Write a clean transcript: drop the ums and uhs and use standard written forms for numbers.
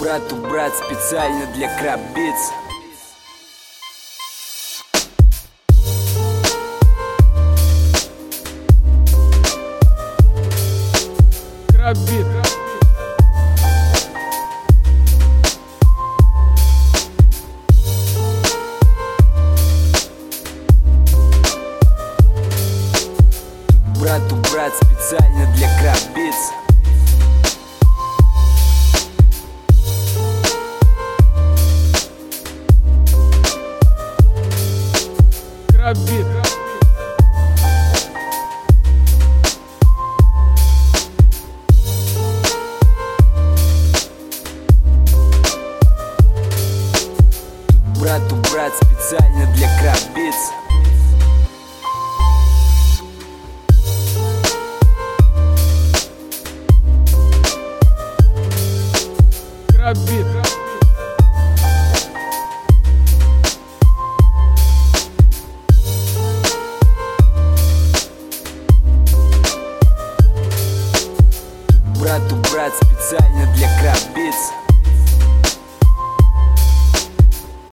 Брату брат специально для крабиц. Крабит. Брату брат специально для крабиц. Крабит. Брату брат специально для крабиц. Крабит. Брату брат специально для крабиц.